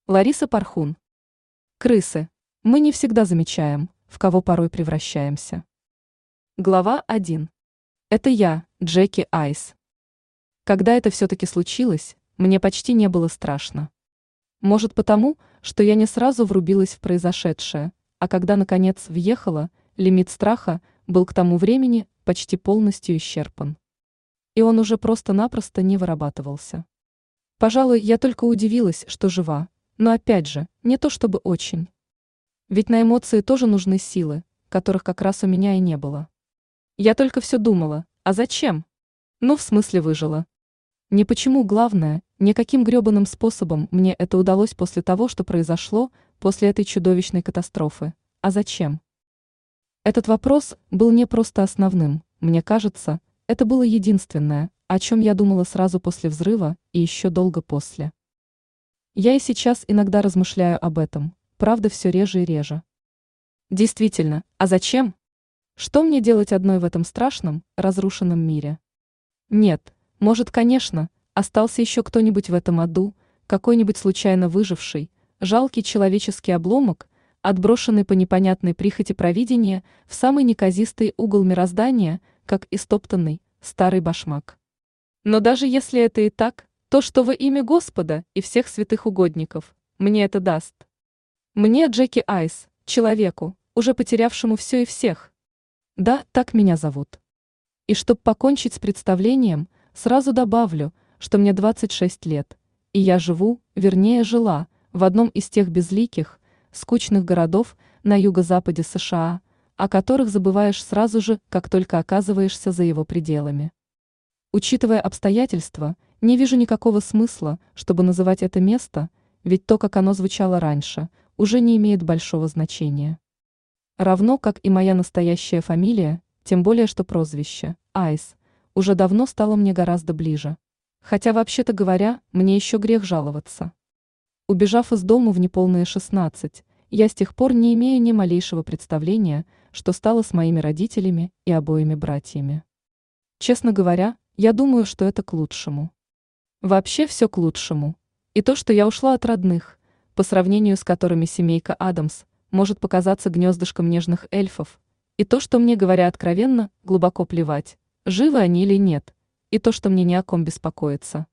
Лариса Пархун. Крысы. Мы не всегда замечаем, в кого порой превращаемся. Глава 1. Это я, Джеки Айс. Когда это все-таки случилось, мне почти не было страшно. Может потому, что я не сразу врубилась в произошедшее, а когда наконец въехала, лимит страха был к тому времени почти полностью исчерпан. И он уже просто-напросто не вырабатывался. Пожалуй, я только удивилась, что жива, но опять же, не то чтобы очень. Ведь на эмоции тоже нужны силы, которых как раз у меня и не было. Я только все думала, а зачем? Ну, в смысле выжила. Не почему главное, не каким гребаным способом мне это удалось после того, что произошло, после этой чудовищной катастрофы, а зачем? Этот вопрос был не просто основным, мне кажется, это было единственное, о чем я думала сразу после взрыва и еще долго после. Я и сейчас иногда размышляю об этом, правда все реже и реже. Действительно, а зачем? Что мне делать одной в этом страшном, разрушенном мире? Нет, может, конечно, остался еще кто-нибудь в этом аду, какой-нибудь случайно выживший, жалкий человеческий обломок, отброшенный по непонятной прихоти провидения в самый неказистый угол мироздания, как истоптанный старый башмак. Но даже если это и так, то что во имя Господа и всех святых угодников мне это даст? Мне, Джеки Айс, человеку, уже потерявшему все и всех. Да, так меня зовут. И чтоб покончить с представлением, сразу добавлю, что мне 26 лет, и я живу, вернее жила, в одном из тех безликих, скучных городов на юго-западе США, о которых забываешь сразу же, как только оказываешься за его пределами. Учитывая обстоятельства, не вижу никакого смысла, чтобы называть это место, ведь то, как оно звучало раньше, уже не имеет большого значения. Равно как и моя настоящая фамилия, тем более что прозвище Айс уже давно стало мне гораздо ближе. Хотя, вообще-то говоря, мне еще грех жаловаться. Убежав из дому в неполные 16, я с тех пор не имею ни малейшего представления, что стало с моими родителями и обоими братьями. Честно говоря, я думаю, что это к лучшему. Вообще все к лучшему. И то, что я ушла от родных, по сравнению с которыми семейка Адамс может показаться гнездышком нежных эльфов, и то, что мне, говоря откровенно, глубоко плевать, живы они или нет, и то, что мне ни о ком беспокоиться.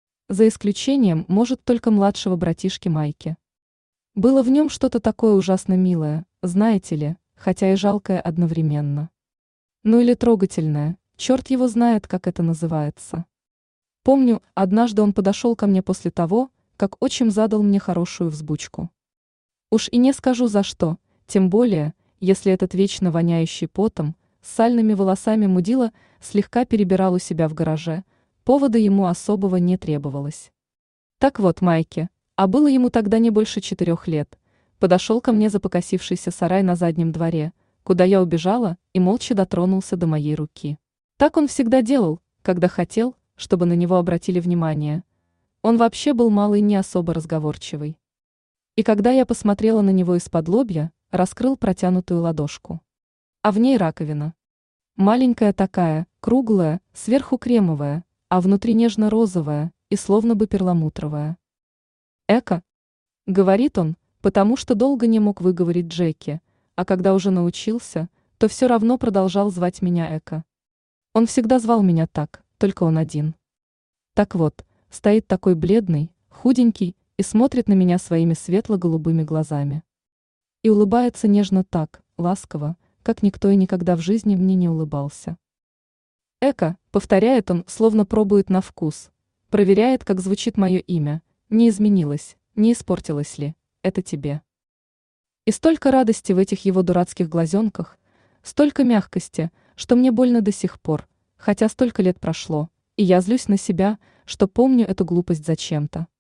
За исключением, может, только младшего братишки Майки. Было в нем что-то такое ужасно милое, знаете ли, хотя и жалкое одновременно. Ну или трогательное, черт его знает, как это называется. Помню, однажды он подошел ко мне после того, как отчим задал мне хорошую взбучку. Уж и не скажу за что, тем более, если этот вечно воняющий потом, с сальными волосами мудила слегка перебирал у себя в гараже, повода ему особого не требовалось. Так вот, Майке, а было ему тогда не больше 4 лет, подошел ко мне за покосившийся сарай на заднем дворе, куда я убежала, и молча дотронулся до моей руки. Так он всегда делал, когда хотел, чтобы на него обратили внимание. Он вообще был малый не особо разговорчивый. И когда я посмотрела на него из-под лобья, раскрыл протянутую ладошку. А в ней раковина. Маленькая такая, круглая, сверху кремовая, а внутри нежно-розовая и словно бы перламутровая. «Эка», — говорит он, потому что долго не мог выговорить Джеки, а когда уже научился, то все равно продолжал звать меня Эка. Он всегда звал меня так, только он один. Так вот, стоит такой бледный, худенький и смотрит на меня своими светло-голубыми глазами. И улыбается нежно так, ласково, как никто и никогда в жизни мне не улыбался. «Эка», — повторяет он, словно пробует на вкус, проверяет, как звучит мое имя, не изменилось, не испортилось ли, это тебе. И столько радости в этих его дурацких глазенках, столько мягкости, что мне больно до сих пор, хотя столько лет прошло, и я злюсь на себя, что помню эту глупость зачем-то.